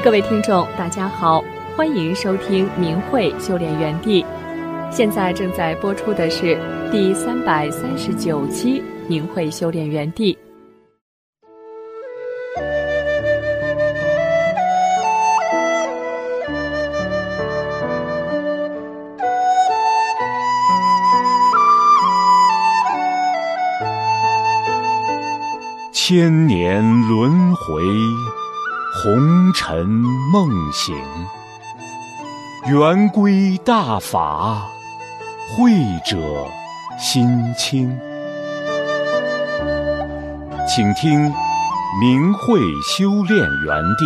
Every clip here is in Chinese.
各位听众，大家好，欢迎收听明慧修炼园地。现在正在播出的是第339期明慧修炼园地。 千年轮回，红尘梦醒，圆规大法，慧者心清。请听明慧修炼园地。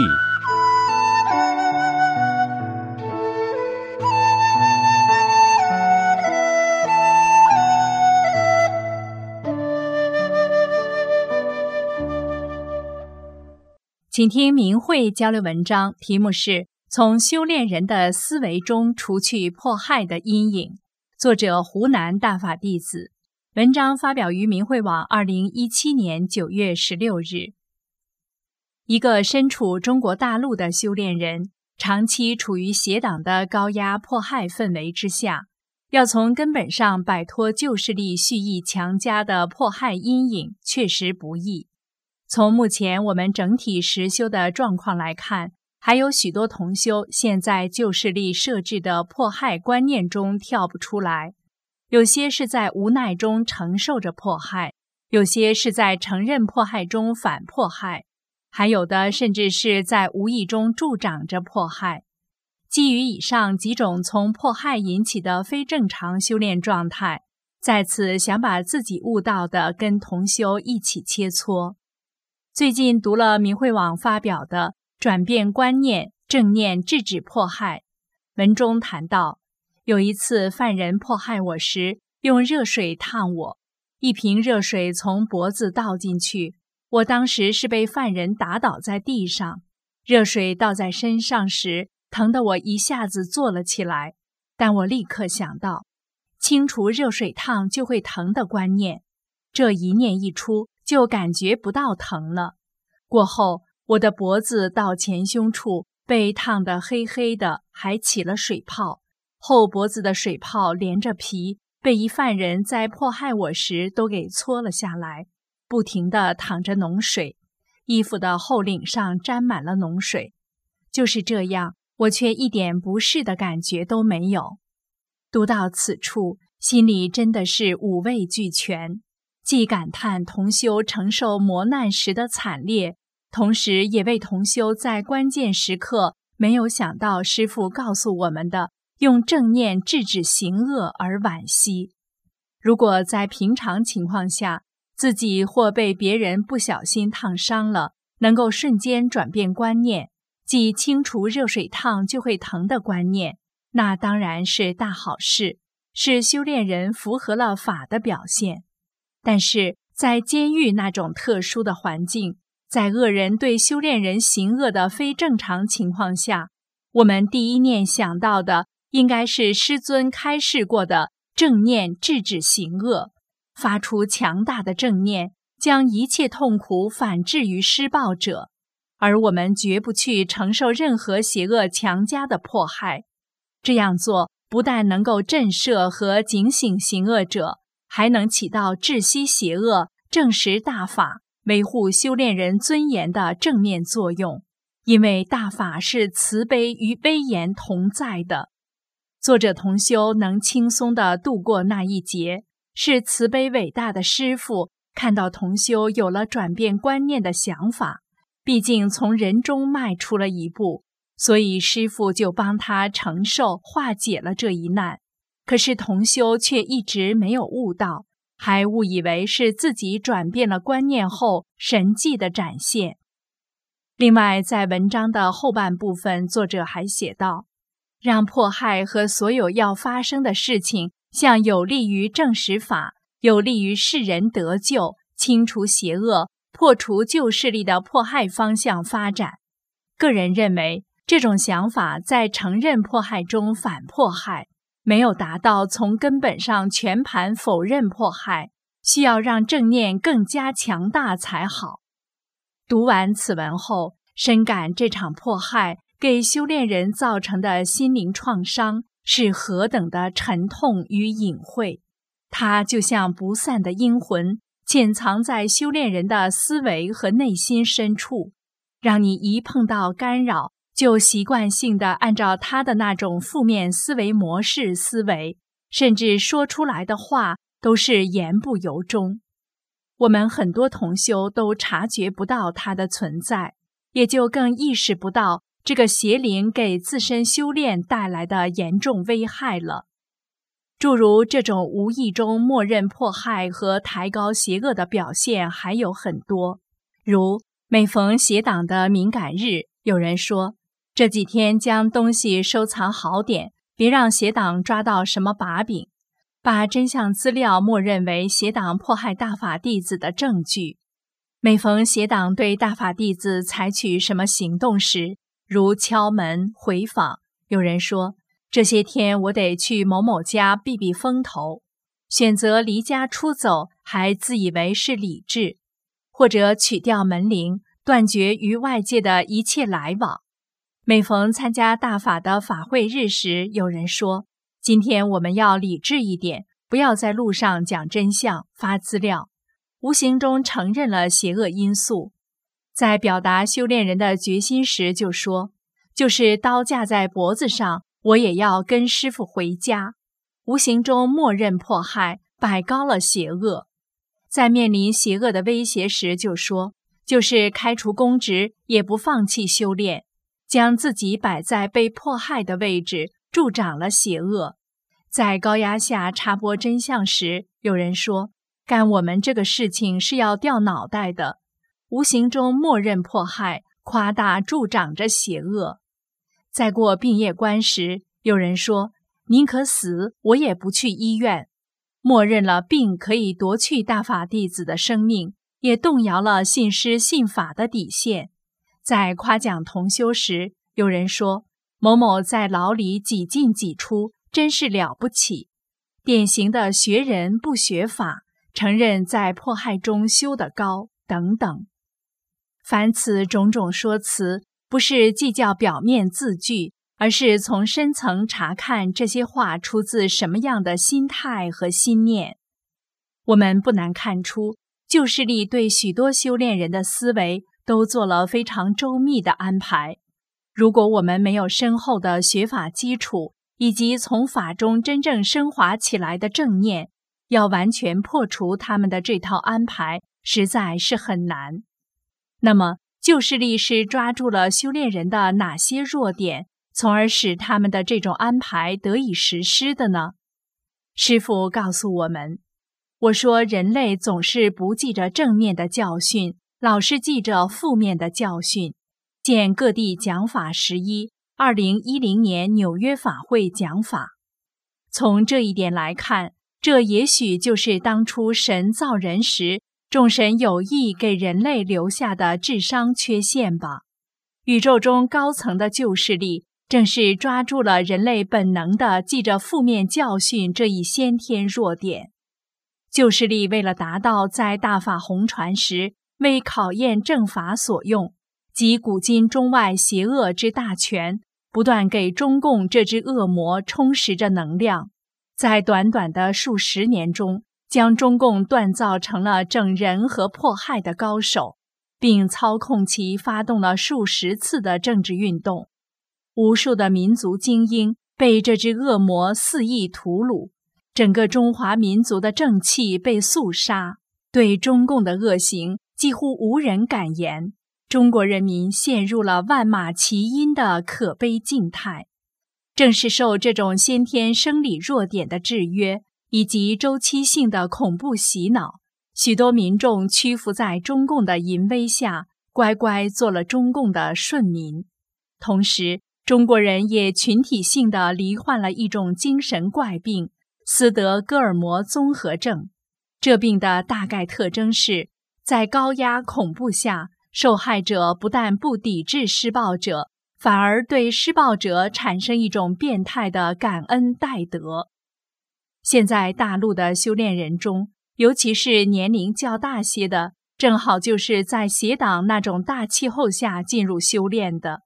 请听明慧交流文章，题目是从修炼人的思维中除去迫害的阴影，作者湖南大法弟子。文章发表于明慧网2017年9月16日。一个身处中国大陆的修炼人，长期处于邪党的高压迫害氛围之下，要从根本上摆脱旧势力蓄意强加的迫害阴影，确实不易。从目前我们整体实修的状况来看，还有许多同修现在旧势力设置的迫害观念中跳不出来，有些是在无奈中承受着迫害，有些是在承认迫害中反迫害，还有的甚至是在无意中助长着迫害。基于以上几种从迫害引起的非正常修炼状态，在此想把自己悟到的跟同修一起切磋。最近读了明慧网发表的《转变观念，正念制止迫害》，文中谈到，有一次犯人迫害我时，用热水烫我，一瓶热水从脖子倒进去，我当时是被犯人打倒在地上，热水倒在身上时，疼得我一下子坐了起来，但我立刻想到，清除热水烫就会疼的观念，这一念一出，就感觉不到疼了。过后，我的脖子到前胸处被烫得黑黑的，还起了水泡，后脖子的水泡连着皮，被一犯人在迫害我时都给搓了下来，不停地淌着脓水，衣服的后领上沾满了脓水。就是这样，我却一点不适的感觉都没有。读到此处，心里真的是五味俱全，既感叹同修承受磨难时的惨烈，同时也为同修在关键时刻没有想到师父告诉我们的用正念制止行恶而惋惜。如果在平常情况下，自己或被别人不小心烫伤了，能够瞬间转变观念，即清除热水烫就会疼的观念，那当然是大好事，是修炼人符合了法的表现。但是在监狱那种特殊的环境，在恶人对修炼人行恶的非正常情况下，我们第一念想到的应该是师尊开示过的正念制止行恶，发出强大的正念，将一切痛苦反制于施暴者，而我们绝不去承受任何邪恶强加的迫害。这样做不但能够震慑和警醒行恶者，还能起到治息邪恶、证实大法、维护修炼人尊严的正面作用，因为大法是慈悲与威严同在的。作者同修能轻松地度过那一劫，是慈悲伟大的师父看到同修有了转变观念的想法，毕竟从人中迈出了一步，所以师父就帮他承受化解了这一难。可是同修却一直没有悟到，还误以为是自己转变了观念后神迹的展现。另外，在文章的后半部分，作者还写道，让迫害和所有要发生的事情向有利于正实法、有利于世人得救、清除邪恶、破除旧势力的迫害方向发展。个人认为，这种想法在承认迫害中反迫害，没有达到从根本上全盘否认迫害，需要让正念更加强大才好。读完此文后，深感这场迫害给修炼人造成的心灵创伤是何等的沉痛与隐晦。它就像不散的阴魂，潜藏在修炼人的思维和内心深处，让你一碰到干扰，就习惯性地按照他的那种负面思维模式思维，甚至说出来的话都是言不由衷。我们很多同修都察觉不到它的存在，也就更意识不到这个邪灵给自身修炼带来的严重危害了。诸如这种无意中默认迫害和抬高邪恶的表现还有很多，如每逢邪党的敏感日，有人说这几天将东西收藏好点，别让邪党抓到什么把柄，把真相资料默认为邪党迫害大法弟子的证据。每逢邪党对大法弟子采取什么行动时，如敲门、回访，有人说这些天我得去某某家避避风头，选择离家出走，还自以为是理智，或者取掉门铃，断绝与外界的一切来往。每逢参加大法的法会日时，有人说今天我们要理智一点，不要在路上讲真相、发资料，无形中承认了邪恶因素。在表达修炼人的决心时就说，就是刀架在脖子上，我也要跟师父回家，无形中默认迫害，摆高了邪恶。在面临邪恶的威胁时就说，就是开除公职也不放弃修炼，将自己摆在被迫害的位置，助长了邪恶。在高压下插播真相时，有人说干我们这个事情是要掉脑袋的，无形中默认迫害，夸大助长着邪恶。在过病业关时，有人说宁可死我也不去医院，默认了病可以夺去大法弟子的生命，也动摇了信师信法的底线。在夸奖同修时，有人说某某在牢里几进几出，真是了不起，典型的学人不学法，承认在迫害中修得高等等。凡此种种说辞，不是计较表面字句，而是从深层查看这些话出自什么样的心态和心念。我们不难看出，旧势力对许多修炼人的思维都做了非常周密的安排。如果我们没有深厚的学法基础，以及从法中真正升华起来的正念，要完全破除他们的这套安排，实在是很难。那么旧势力是抓住了修炼人的哪些弱点，从而使他们的这种安排得以实施的呢？师父告诉我们，我说人类总是不记着正面的教训，老是记着负面的教训。见各地讲法11 2010年纽约法会讲法。从这一点来看，这也许就是当初神造人时，众神有意给人类留下的智商缺陷吧。宇宙中高层的旧势力正是抓住了人类本能的记着负面教训这一先天弱点。旧势力为了达到在大法弘传时为考验正法所用，即古今中外邪恶之大权，不断给中共这只恶魔充实着能量，在短短的数十年中，将中共锻造成了整人和迫害的高手，并操控其发动了数十次的政治运动。无数的民族精英被这只恶魔肆意屠戮，整个中华民族的正气被肃杀，对中共的恶行几乎无人敢言。中国人民陷入了万马齐喑的可悲境态。正是受这种先天生理弱点的制约，以及周期性的恐怖洗脑，许多民众屈服在中共的淫威下，乖乖做了中共的顺民。同时，中国人也群体性地罹患了一种精神怪病——斯德哥尔摩综合症。这病的大概特征是，在高压恐怖下，受害者不但不抵制施暴者，反而对施暴者产生一种变态的感恩戴德。现在大陆的修炼人中，尤其是年龄较大些的，正好就是在邪党那种大气候下进入修炼的。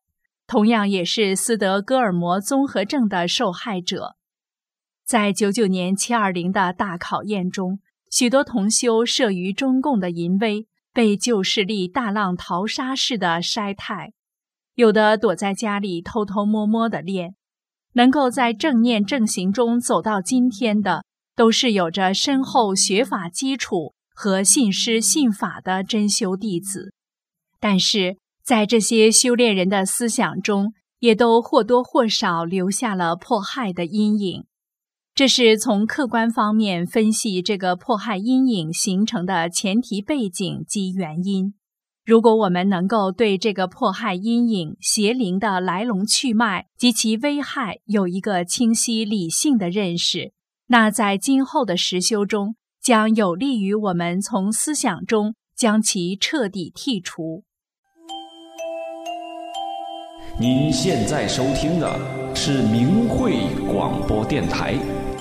同样也是斯德哥尔摩综合症的受害者。在99年720的大考验中，许多同修慑于中共的淫威，被旧势力大浪淘沙式的筛汰，有的躲在家里偷偷摸摸地练。能够在正念正行中走到今天的，都是有着深厚学法基础和信师信法的真修弟子。但是在这些修炼人的思想中，也都或多或少留下了迫害的阴影。这是从客观方面分析这个迫害阴影形成的前提背景及原因。如果我们能够对这个迫害阴影邪灵的来龙去脉及其危害有一个清晰理性的认识，那在今后的实修中将有利于我们从思想中将其彻底剔除。 您现在收听的是明慧广播电台。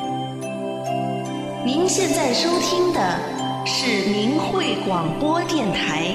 您现在收听的是明慧广播电台。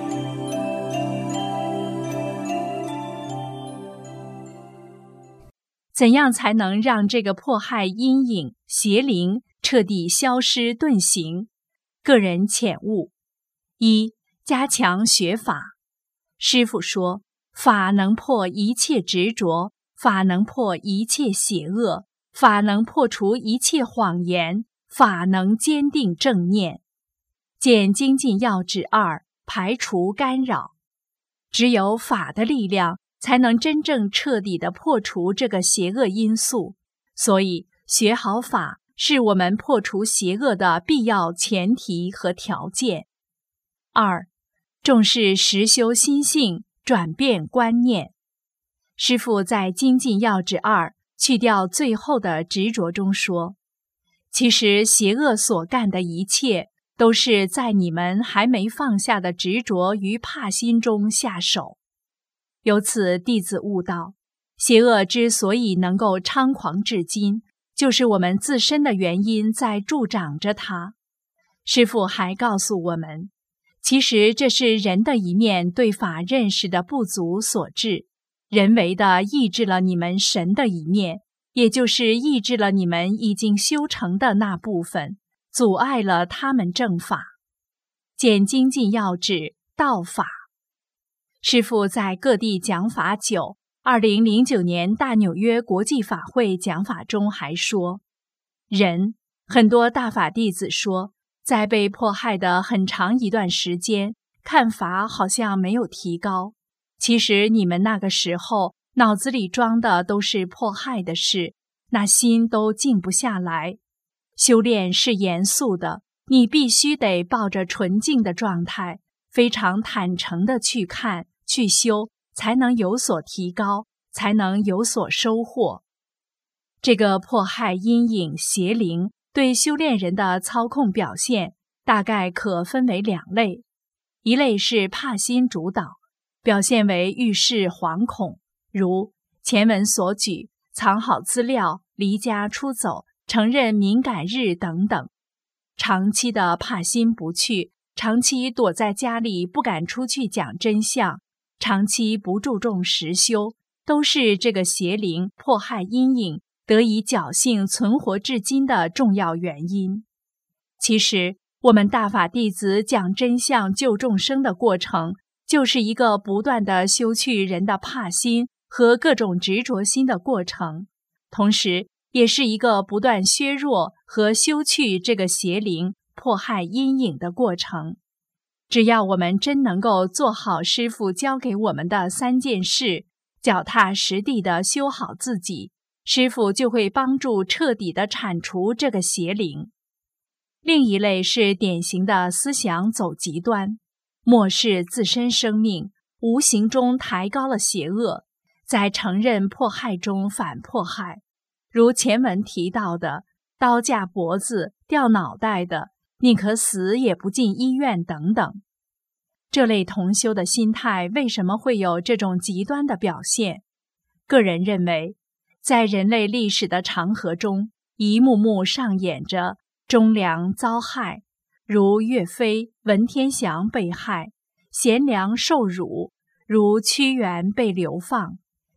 怎样才能让这个迫害阴影邪灵彻底消失遁形？个人浅悟：一、加强学法。师父说，法能破一切执着，法能破一切邪恶，法能破除一切谎言，法能坚定正念。见精进要旨2，排除干扰。只有法的力量才能真正彻底地破除这个邪恶因素，所以学好法是我们破除邪恶的必要前提和条件。2、重视实修心性，转变观念。师父在精进要旨2去掉最后的执着中说，其实邪恶所干的一切都是在你们还没放下的执着与怕心中下手。由此弟子悟道，邪恶之所以能够猖狂至今，就是我们自身的原因在助长着它。师父还告诉我们，其实这是人的一面对法认识的不足所致，人为的抑制了你们神的一面，也就是抑制了你们已经修成的那部分，阻碍了他们正法。见精进要旨道法。师父在各地讲法久，2009年大纽约国际法会讲法中还说，很多大法弟子说，在被迫害的很长一段时间，看法好像没有提高。其实你们那个时候脑子里装的都是迫害的事，那心都静不下来。修炼是严肃的，你必须得抱着纯净的状态，非常坦诚地去看去修，才能有所提高，才能有所收获。这个迫害阴影邪灵对修炼人的操控表现大概可分为2类，一类是怕心主导，表现为遇事惶恐，如前文所举，藏好资料，离家出走，承认敏感日等等。长期的怕心不去，长期躲在家里不敢出去讲真相，长期不注重实修，都是这个邪灵迫害阴影得以侥幸存活至今的重要原因。其实我们大法弟子讲真相救众生的过程，就是一个不断的修去人的怕心和各种执着心的过程，同时也是一个不断削弱和修去这个邪灵迫害阴影的过程。只要我们真能够做好师父教给我们的3件事，脚踏实地地修好自己，师父就会帮助彻底地铲除这个邪灵。另一类是典型的思想走极端，漠视自身生命，无形中抬高了邪恶，在承认迫害中反迫害，如前文提到的刀架脖子、掉脑袋的，宁可死也不进医院等等。这类同修的心态为什么会有这种极端的表现？个人认为，在人类历史的长河中，一幕幕上演着忠良遭害，如岳飞、文天祥被害，贤良受辱，如屈原被流放，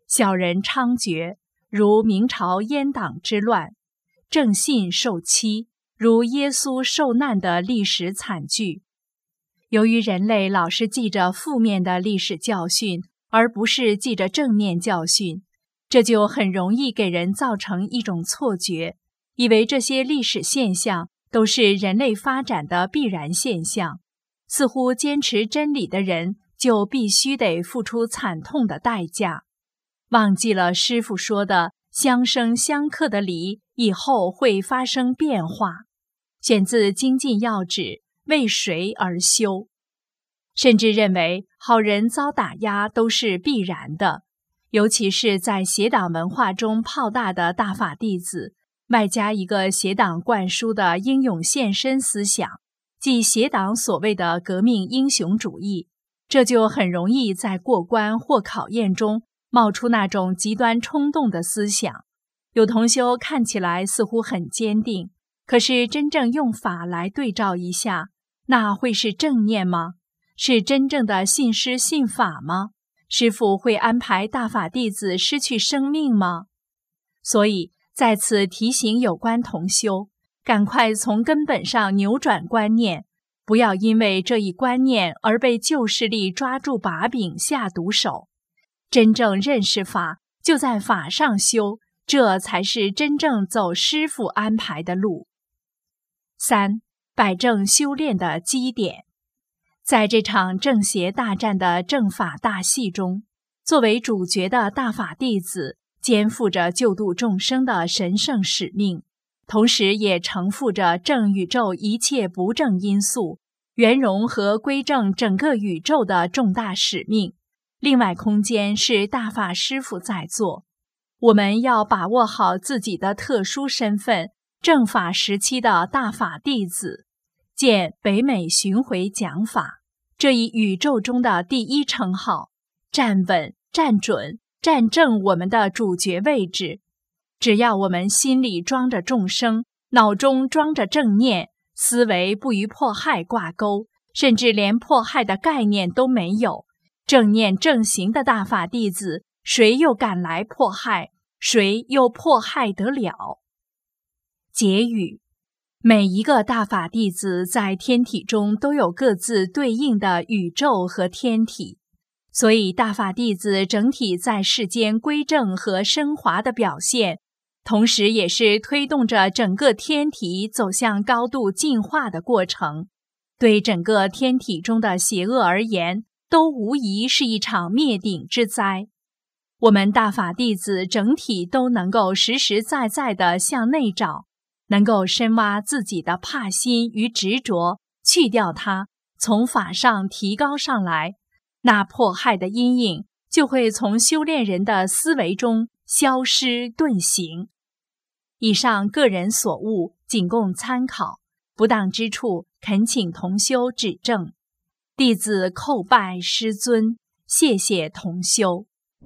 小人猖獗，如明朝阉党之乱；正信受欺，如耶稣受难的历史惨剧。由于人类老是记着负面的历史教训，而不是记着正面教训，这就很容易给人造成一种错觉，以为这些历史现象都是人类发展的必然现象，似乎坚持真理的人就必须得付出惨痛的代价，忘记了师父说的相生相克的理以后会发生变化。选自《精进要旨》，为谁而修？甚至认为好人遭打压都是必然的，尤其是在邪党文化中泡大的大法弟子，外加一个邪党灌输的英勇献身思想，即邪党所谓的革命英雄主义，这就很容易在过关或考验中冒出那种极端冲动的思想。有同修看起来似乎很坚定，可是真正用法来对照一下，那会是正念吗？是真正的信师信法吗？师父会安排大法弟子失去生命吗？所以在此提醒有关同修，赶快从根本上扭转观念，不要因为这一观念而被旧势力抓住把柄下毒手。真正认识法，就在法上修，这才是真正走师父安排的路。3. 摆正修炼的基点。在这场正邪大战的正法大戏中，作为主角的大法弟子肩负着救度众生的神圣使命，同时也承负着正宇宙一切不正因素圆融和归正整个宇宙的重大使命。另外空间是大法师父在做，我们要把握好自己的特殊身份，正法时期的大法弟子。见北美巡回讲法，这一宇宙中的第一称号，站稳、站准、站正我们的主角位置。只要我们心里装着众生，脑中装着正念，思维不与迫害挂钩，甚至连迫害的概念都没有，正念正行的大法弟子，谁又敢来迫害？谁又迫害得了？结语：每一个大法弟子在天体中都有各自对应的宇宙和天体，所以大法弟子整体在世间归正和升华的表现，同时也是推动着整个天体走向高度进化的过程。对整个天体中的邪恶而言，都无疑是一场灭顶之灾。我们大法弟子整体都能够实实在在地向内找，能够深挖自己的怕心与执着，去掉它，从法上提高上来，那迫害的阴影就会从修炼人的思维中消失遁形。以上个人所悟，仅供参考，不当之处恳请同修指正。弟子叩拜师尊，谢谢同修。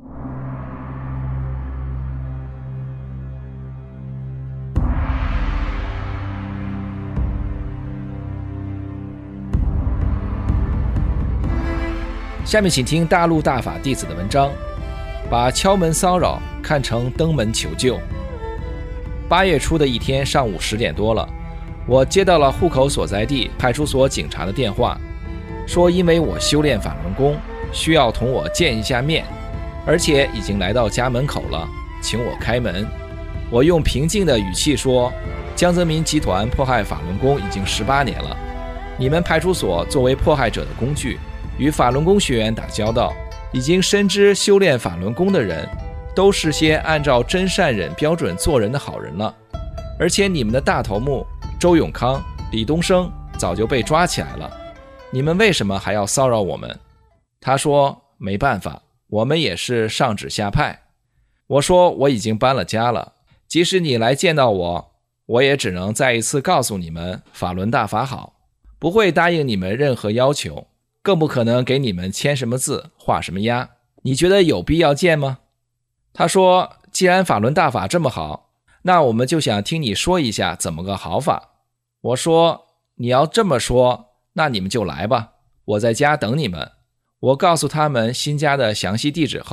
下面请听大陆大法弟子的文章，把敲门骚扰看成登门求救。8月初的一天上午10点多了，我接到了户口所在地派出所警察的电话，说因为我修炼法轮功，需要同我见一下面，而且已经来到家门口了，请我开门。我用平静的语气说，江泽民集团迫害法轮功已经18年了，你们派出所作为迫害者的工具，与法轮功学员打交道，已经深知修炼法轮功的人都是些按照真善忍标准做人的好人了，而且你们的大头目周永康、李东升早就被抓起来了，你们为什么还要骚扰我们？他说没办法，我们也是上旨下派。我说我已经搬了家了，即使你来见到我，我也只能再一次告诉你们法轮大法好，不会答应你们任何要求，更不可能给你们签什么字画什么押，你觉得有必要见吗？他说既然法轮大法这么好，那我们就想听你说一下怎么个好法。我说你要这么说，那你们就来吧，我在家等你们。我告诉他们新家的详细地址后，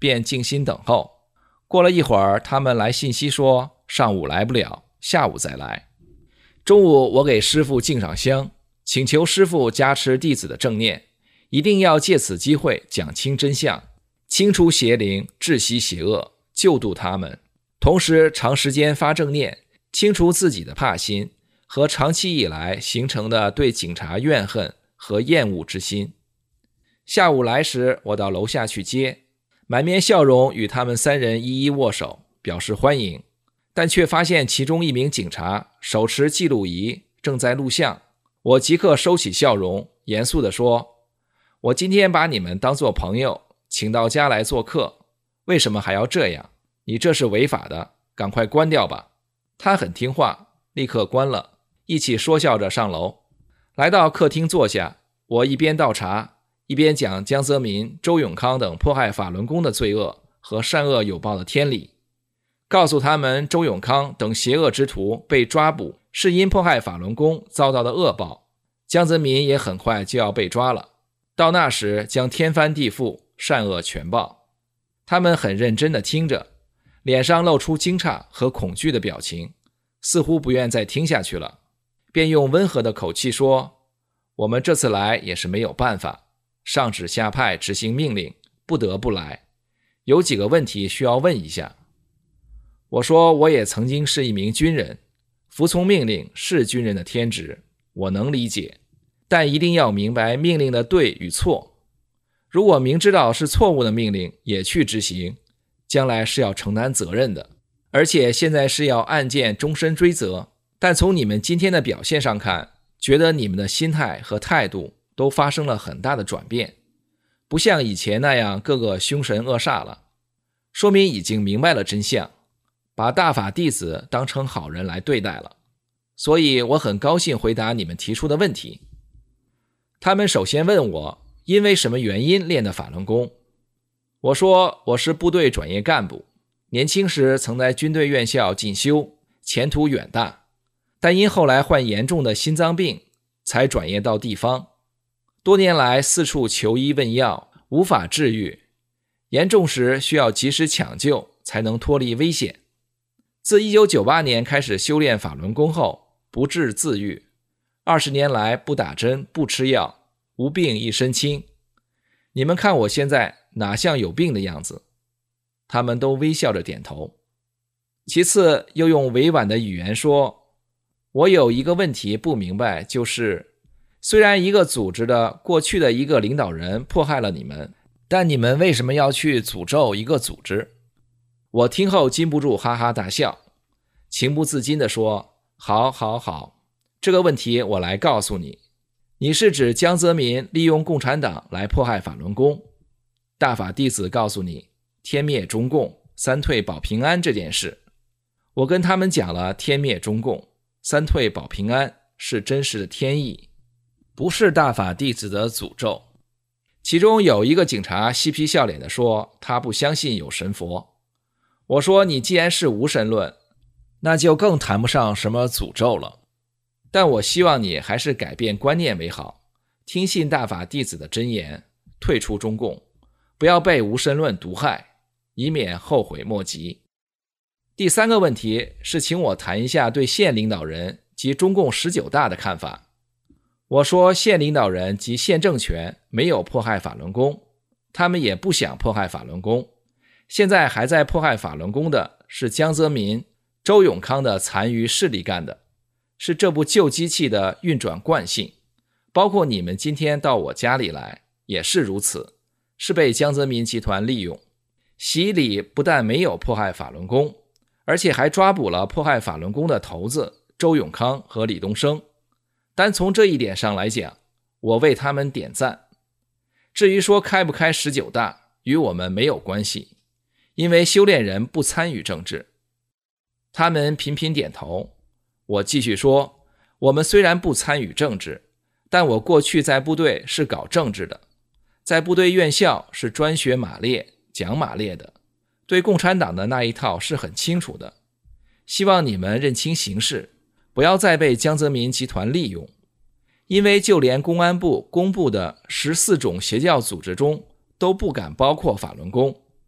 便静心等候。过了一会儿，他们来信息说上午来不了，下午再来。中午我给师父敬上香，请求师父加持弟子的正念，一定要借此机会讲清真相，清除邪灵，治息邪恶，救度他们。同时长时间发正念，清除自己的怕心和长期以来形成的对警察怨恨和厌恶之心。下午来时，我到楼下去接，满面笑容与他们3人一一握手，表示欢迎，但却发现其中一名警察手持记录仪正在录像。我即刻收起笑容，严肃地说：我今天把你们当作朋友，请到家来做客，为什么还要这样？你这是违法的，赶快关掉吧。他很听话，立刻关了，一起说笑着上楼。来到客厅坐下，我一边倒茶，一边讲江泽民、周永康等迫害法轮功的罪恶和善恶有报的天理，告诉他们周永康等邪恶之徒被抓捕是因迫害法轮功遭到的恶报，江泽民也很快就要被抓了，到那时将天翻地覆，善恶全报。他们很认真地听着，脸上露出惊诧和恐惧的表情，似乎不愿再听下去了，便用温和的口气说：我们这次来也是没有办法，上旨下派执行命令，不得不来，有几个问题需要问一下。我说我也曾经是一名军人，服从命令是军人的天职，我能理解，但一定要明白命令的对与错。如果明知道是错误的命令也去执行，将来是要承担责任的，而且现在是要案件终身追责。但从你们今天的表现上看，觉得你们的心态和态度都发生了很大的转变，不像以前那样个个凶神恶煞了，说明已经明白了真相，把大法弟子当成好人来对待了。所以我很高兴回答你们提出的问题。他们首先问我因为什么原因练的法轮功。我说我是部队转业干部，年轻时曾在军队院校进修，前途远大，但因后来患严重的心脏病，才转业到地方。多年来四处求医问药，无法治愈，严重时需要及时抢救，才能脱离危险。自1998年开始修炼法轮功后，不治自愈，20年来不打针不吃药，无病一身轻。你们看我现在哪像有病的样子？他们都微笑着点头。其次又用委婉的语言说，我有一个问题不明白，就是虽然一个组织的过去的一个领导人迫害了你们，但你们为什么要去诅咒一个组织？我听后禁不住哈哈大笑，情不自禁地说，好，这个问题我来告诉你，你是指江泽民利用共产党来迫害法轮功，大法弟子告诉你天灭中共，三退保平安这件事。我跟他们讲了天灭中共，三退保平安是真实的天意，不是大法弟子的诅咒。其中有一个警察嬉皮笑脸地说他不相信有神佛。我说你既然是无神论，那就更谈不上什么诅咒了，但我希望你还是改变观念为好，听信大法弟子的真言，退出中共，不要被无神论毒害，以免后悔莫及。第三个问题是请我谈一下对县领导人及中共19大的看法。我说县领导人及县政权没有迫害法轮功，他们也不想迫害法轮功，现在还在迫害法轮功的是江泽民、周永康的残余势力干的，是这部旧机器的运转惯性，包括你们今天到我家里来也是如此，是被江泽民集团利用。习里不但没有迫害法轮功，而且还抓捕了迫害法轮功的头子周永康和李东生，单从这一点上来讲，我为他们点赞。至于说开不开19大，与我们没有关系，因为修炼人不参与政治。他们频频点头。我继续说，我们虽然不参与政治，但我过去在部队是搞政治的，在部队院校是专学马列、讲马列的，对共产党的那一套是很清楚的。希望你们认清形势，不要再被江泽民集团利用，因为就连公安部公布的14种邪教组织中都不敢包括法轮功，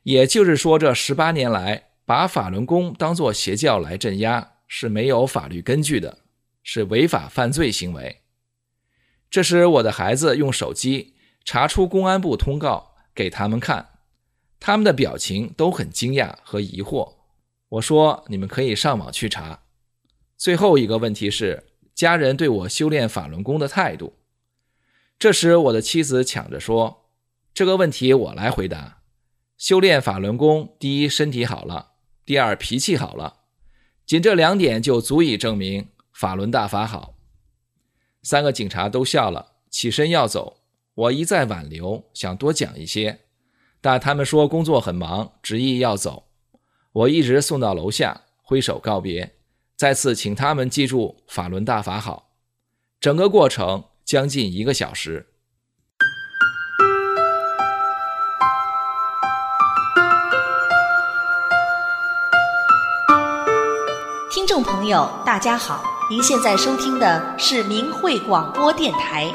也就是说，这18年来，把法轮功当作邪教来镇压，是没有法律根据的，是违法犯罪行为。这时，我的孩子用手机查出公安部通告给他们看，他们的表情都很惊讶和疑惑。我说，你们可以上网去查。最后一个问题是，家人对我修炼法轮功的态度。这时，我的妻子抢着说，这个问题我来回答。修炼法轮功，第一，身体好了，第二，脾气好了，仅这2点就足以证明法轮大法好。3个警察都笑了，起身要走。我一再挽留，想多讲一些，但他们说工作很忙，执意要走。我一直送到楼下，挥手告别，再次请他们记住法轮大法好。整个过程将近1个小时。 听众朋友，大家好，您现在收听的是明慧广播电台。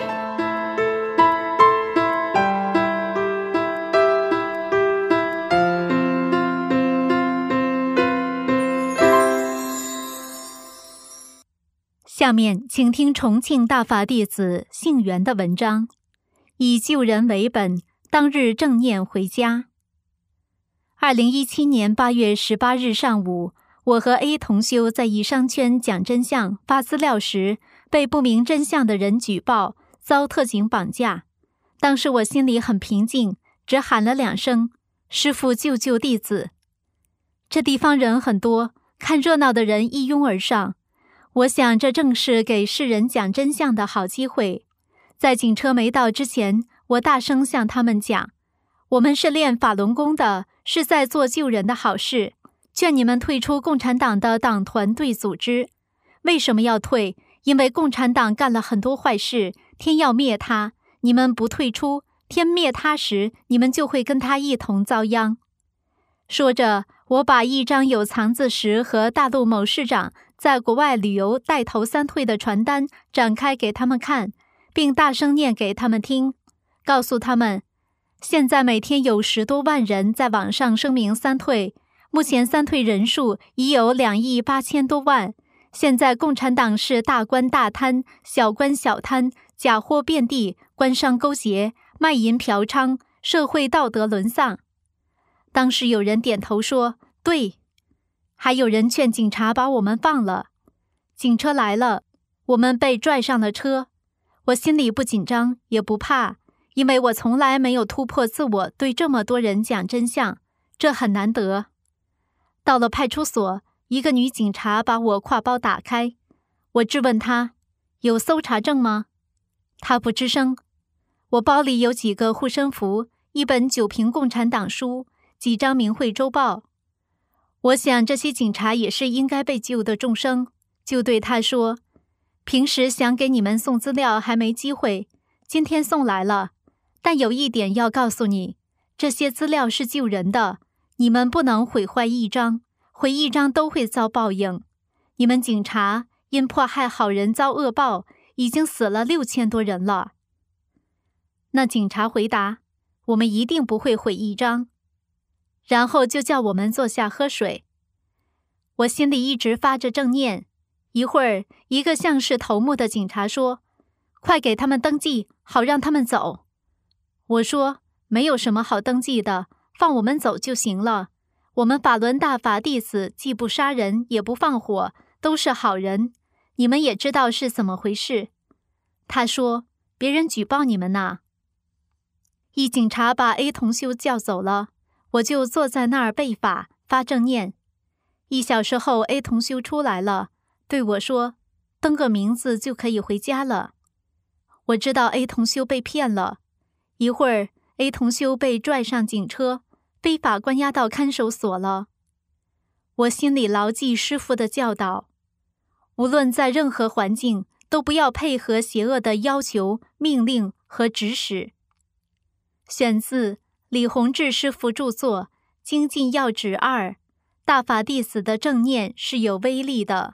下面请听重庆大法弟子姓袁的文章，以救人为本，当日正念回家。2017年8月18日上午，我和 A 同修在一商圈讲真相发资料时，被不明真相的人举报，遭特警绑架。当时我心里很平静，只喊了2声，师父救救弟子。这地方人很多，看热闹的人一拥而上。我想这正是给世人讲真相的好机会。在警车没到之前，我大声向他们讲，我们是练法轮功的，是在做救人的好事，劝你们退出共产党的党团队组织。为什么要退？因为共产党干了很多坏事，天要灭他，你们不退出，天灭他时，你们就会跟他一同遭殃。说着，我把一张有藏字石和大陆某市长在国外旅游带头3退的传单展开给他们看，并大声念给他们听，告诉他们，现在每天有10多万人在网上声明3退，目前3退人数已有2亿8千多万。现在共产党是大官大贪，小官小贪，假货遍地，官商勾结，卖淫嫖娼，社会道德沦丧。当时有人点头说对，还有人劝警察把我们放了。警车来了，我们被拽上了车。我心里不紧张也不怕，因为我从来没有突破自我对这么多人讲真相，这很难得。到了派出所，一个女警察把我挎包打开，我质问她，有搜查证吗？她不吱声。我包里有几个护身符，一本9评共产党书，几张明慧周报。我想这些警察也是应该被救的众生，就对他说，平时想给你们送资料还没机会，今天送来了，但有一点要告诉你，这些资料是救人的，你们不能毁坏一张，毁一张都会遭报应。你们警察因迫害好人遭恶报，已经死了6000多人了。那警察回答，我们一定不会毁一张。然后就叫我们坐下喝水。我心里一直发着正念。一会儿，一个像是头目的警察说，快给他们登记，好让他们走。我说，没有什么好登记的，放我们走就行了。我们法轮大法弟子既不杀人也不放火，都是好人，你们也知道是怎么回事。他说，别人举报你们呐。一警察把 A 同修叫走了，我就坐在那儿背法发正念。1小时后 A 同修出来了，对我说，登个名字就可以回家了。我知道 A 同修被骗了。一会儿 A 同修被拽上警车，非法关押到看守所了。我心里牢记师父的教导，无论在任何环境，都不要配合邪恶的要求、命令和指使。选自李洪志师父著作《精进要旨2》，大法弟子的正念是有威力的。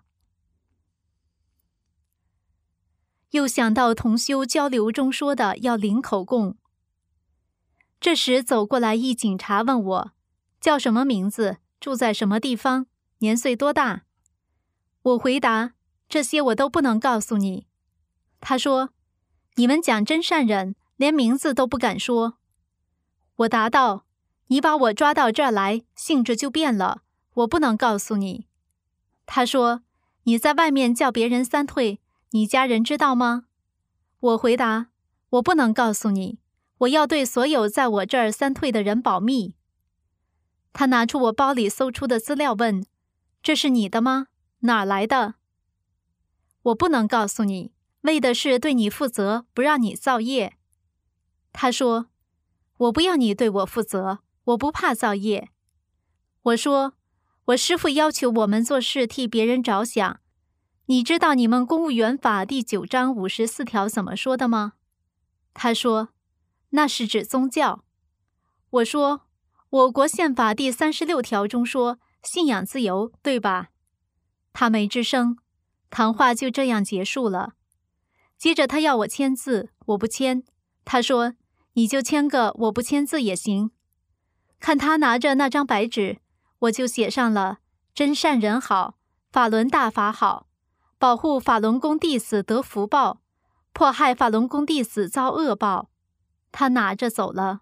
又想到同修交流中说的要领口供。这时走过来一警察问我， 叫什么名字，住在什么地方，年岁多大？我回答，这些我都不能告诉你。他说，你们讲真善忍，连名字都不敢说。我答道，你把我抓到这儿来，性质就变了，我不能告诉你。他说，你在外面叫别人三退，你家人知道吗？我回答，我不能告诉你，我要对所有在我这儿三退的人保密。他拿出我包里搜出的资料问，这是你的吗？哪儿来的？我不能告诉你，为的是对你负责，不让你造业。他说，我不要你对我负责，我不怕造业。我说，我师父要求我们做事替别人着想，你知道你们公务员法第9章54条怎么说的吗？他说，那是指宗教。我说，我国宪法第36条中说信仰自由，对吧？他没吱声，谈话就这样结束了。接着他要我签字，我不签。他说，你就签个我不签字也行。看他拿着那张白纸，我就写上了真善人好，法轮大法好，保护法轮功弟子得福报，迫害法轮功弟子遭恶报。他拿着走了。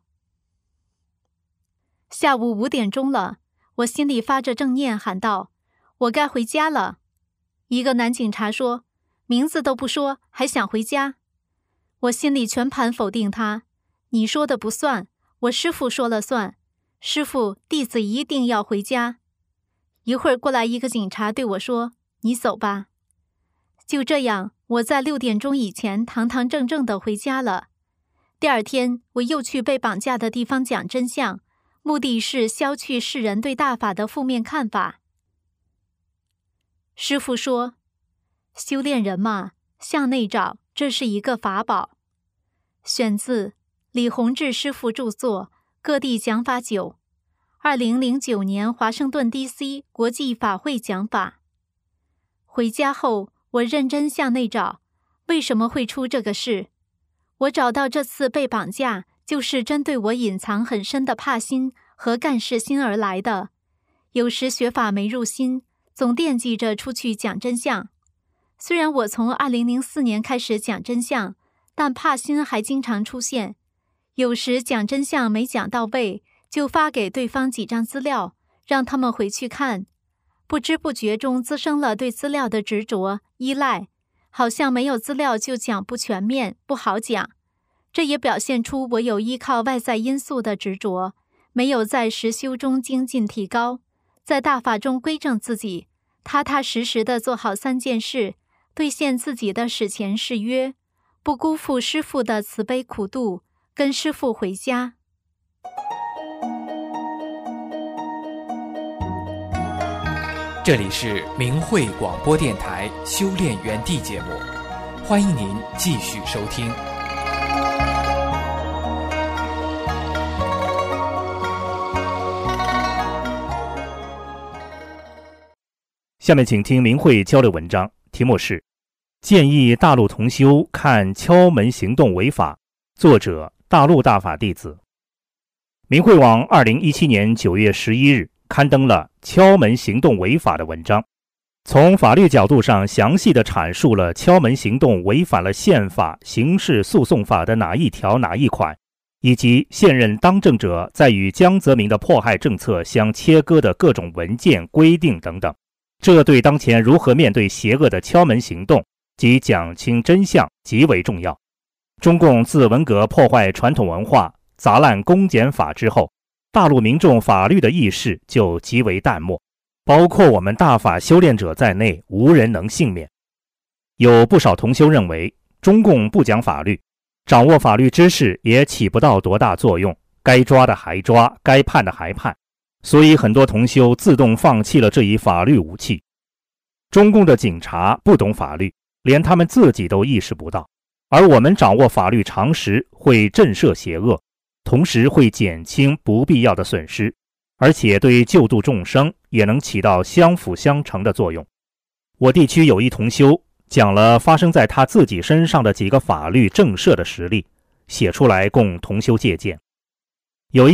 下午5点钟了，我心里发着正念，喊道，我该回家了。一个男警察说，名字都不说，还想回家？我心里全盘否定他，你说的不算，我师父说了算，师父，弟子一定要回家。一会儿过来一个警察对我说，你走吧。就这样，我在6点钟以前堂堂正正地回家了。第二天，我又去被绑架的地方讲真相，目的是消去世人对大法的负面看法。师父说，修炼人嘛，向内找，这是一个法宝。选自李洪志师父著作《各地讲法9》，2009年华盛顿 DC 国际法会讲法。回家后，我认真向内找，为什么会出这个事？我找到这次被绑架，就是针对我隐藏很深的怕心和干事心而来的。有时学法没入心，总惦记着出去讲真相。虽然我从2004年开始讲真相，但怕心还经常出现。有时讲真相没讲到位，就发给对方几张资料，让他们回去看。不知不觉中滋生了对资料的执着依赖，好像没有资料就讲不全面，不好讲。这也表现出我有依靠外在因素的执着，没有在实修中精进提高，在大法中归正自己，踏踏实实地做好3件事，兑现自己的史前誓约，不辜负师父的慈悲苦度，跟师父回家。 这里是明慧广播电台修炼园地节目，欢迎您继续收听。 下面请听明慧交流文章，题目是建议大陆同修看敲门行动违法，作者大陆大法弟子。明慧网2017年9月11日刊登了敲门行动违法的文章，从法律角度上详细地阐述了敲门行动违反了宪法、刑事诉讼法的哪一条哪一款，以及现任当政者在与江泽民的迫害政策相切割的各种文件规定等等。这对当前如何面对邪恶的敲门行动及讲清真相极为重要。中共自文革破坏传统文化、砸烂公检法之后，大陆民众法律的意识就极为淡漠，包括我们大法修炼者在内，无人能幸免。有不少同修认为，中共不讲法律，掌握法律知识也起不到多大作用，该抓的还抓，该判的还判。所以很多同修自动放弃了这一法律武器。中共的警察不懂法律，连他们自己都意识不到，而我们掌握法律常识，会震慑邪恶，同时会减轻不必要的损失，而且对救度众生也能起到相辅相成的作用。我地区有一同修讲了发生在他自己身上的几个法律震慑的实例，写出来供同修借鉴。有一次，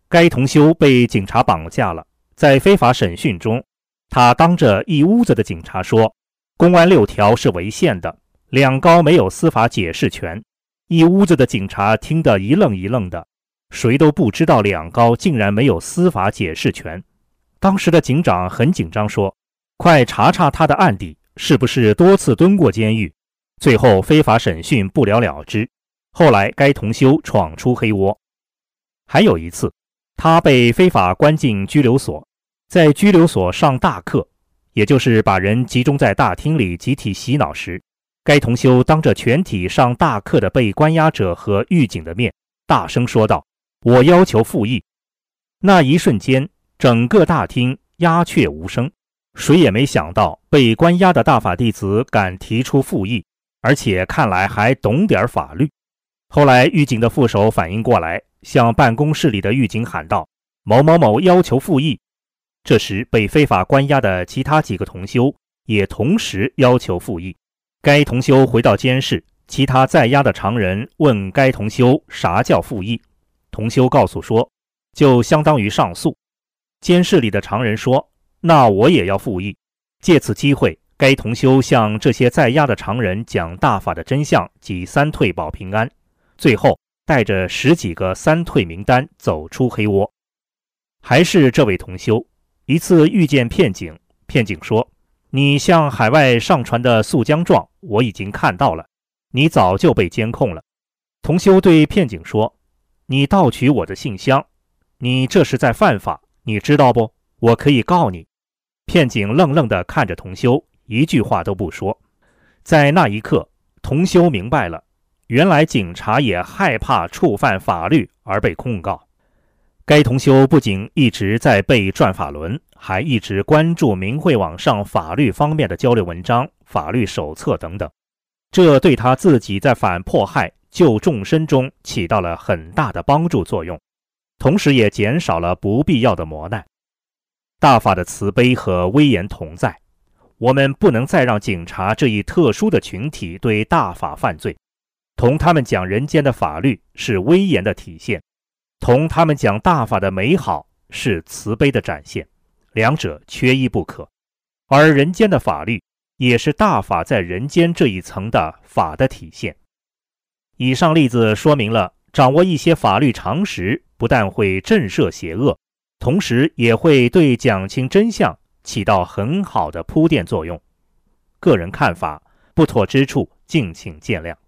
该同修被警察绑架了，在非法审讯中，他当着一屋子的警察说，公安6条是违宪的，两高没有司法解释权。一屋子的警察听得一愣一愣的，谁都不知道两高竟然没有司法解释权。当时的警长很紧张说，快查查他的案底，是不是多次蹲过监狱。最后非法审讯不了了之，后来该同修闯出黑窝。还有一次，他被非法关进拘留所，在拘留所上大课，也就是把人集中在大厅里集体洗脑时，该同修当着全体上大课的被关押者和狱警的面，大声说道，我要求复议。那一瞬间，整个大厅鸦雀无声，谁也没想到被关押的大法弟子敢提出复议，而且看来还懂点法律。后来狱警的副手反应过来，向办公室里的狱警喊道，某某某要求复议。这时被非法关押的其他几个同修也同时要求复议。该同修回到监室，其他在押的常人问该同修啥叫复议，同修告诉说，就相当于上诉。监室里的常人说，那我也要复议。借此机会，该同修向这些在押的常人讲大法的真相及三退保平安，最后带着10几个三退名单走出黑窝。还是这位同修，一次遇见骗警，骗警说，你向海外上传的诉姜状我已经看到了，你早就被监控了。同修对骗警说，你盗取我的信箱，你这是在犯法，你知道不？我可以告你。骗警愣愣地看着同修，一句话都不说。在那一刻，同修明白了，原来警察也害怕触犯法律而被控告。该同修不仅一直在背转法轮，还一直关注明慧网上法律方面的交流文章、法律手册等等，这对他自己在反迫害、救众生中起到了很大的帮助作用，同时也减少了不必要的磨难。大法的慈悲和威严同在，我们不能再让警察这一特殊的群体对大法犯罪。同他们讲人间的法律是威严的体现，同他们讲大法的美好是慈悲的展现，两者缺一不可。而人间的法律也是大法在人间这一层的法的体现。以上例子说明了，掌握一些法律常识不但会震慑邪恶，同时也会对讲清真相起到很好的铺垫作用。个人看法，不妥之处敬请见谅。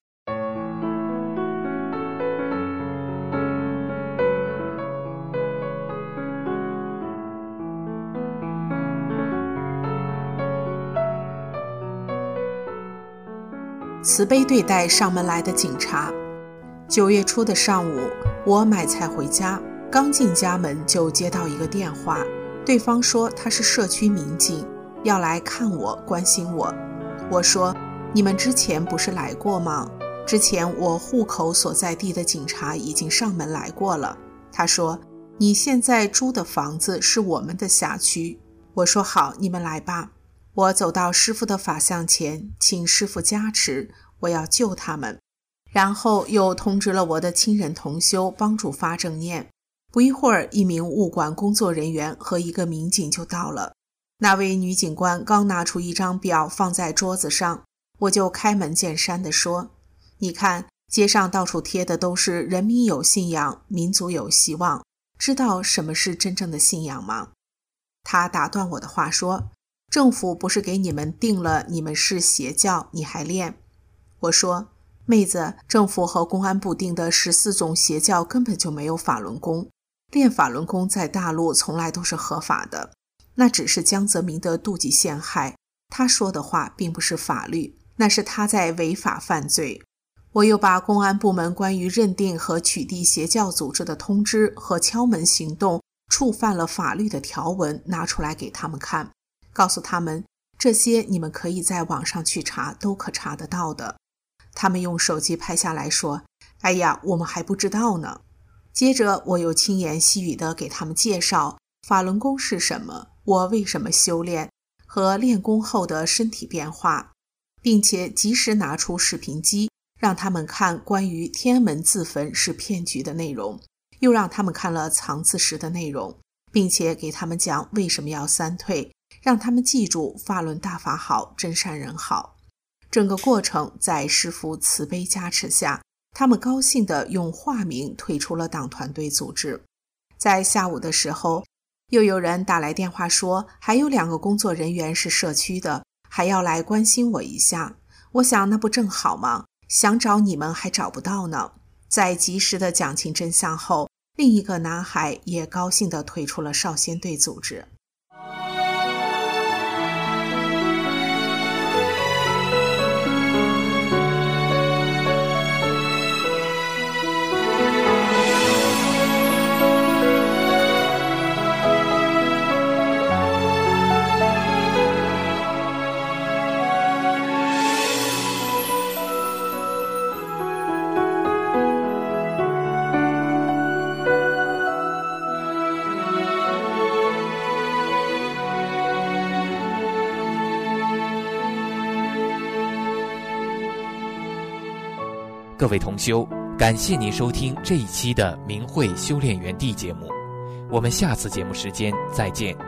慈悲对待上门来的警察。9月初的上午，我买菜回家，刚进家门就接到一个电话，对方说他是社区民警，要来看我，关心我。我说，你们之前不是来过吗？之前我户口所在地的警察已经上门来过了。他说，你现在租的房子是我们的辖区。我说好，你们来吧。我走到师父的法像前，请师父加持，我要救他们。然后又通知了我的亲人同修帮助发正念。不一会儿，一名物管工作人员和一个民警就到了。那位女警官刚拿出一张表放在桌子上，我就开门见山地说，你看，街上到处贴的都是人民有信仰，民族有希望，知道什么是真正的信仰吗？他打断我的话说，政府不是给你们定了你们是邪教，你还练？我说，妹子，政府和公安部定的14种邪教根本就没有法轮功，练法轮功在大陆从来都是合法的，那只是江泽民的妒忌陷害，他说的话并不是法律，那是他在违法犯罪。我又把公安部门关于认定和取缔邪教组织的通知和敲门行动触犯了法律的条文拿出来给他们看，告诉他们，这些你们可以在网上去查，都可查得到的。他们用手机拍下来说，哎呀，我们还不知道呢。接着我又轻言细语地给他们介绍法轮功是什么，我为什么修炼和练功后的身体变化，并且及时拿出视频机让他们看关于天安门自焚是骗局的内容， 又让他们看了藏字时的内容，并且给他们讲为什么要三退，让他们记住法轮大法好，真善人好。整个过程在师父慈悲加持下，他们高兴地用化名退出了党团队组织。在下午的时候，又有人打来电话说，还有2个工作人员是社区的，还要来关心我一下。我想那不正好吗？想找你们还找不到呢。在及时的讲清真相后，另一个男孩也高兴地退出了少先队组织。 各位同修，感谢您收听这一期的明慧修炼园地节目，我们下次节目时间再见。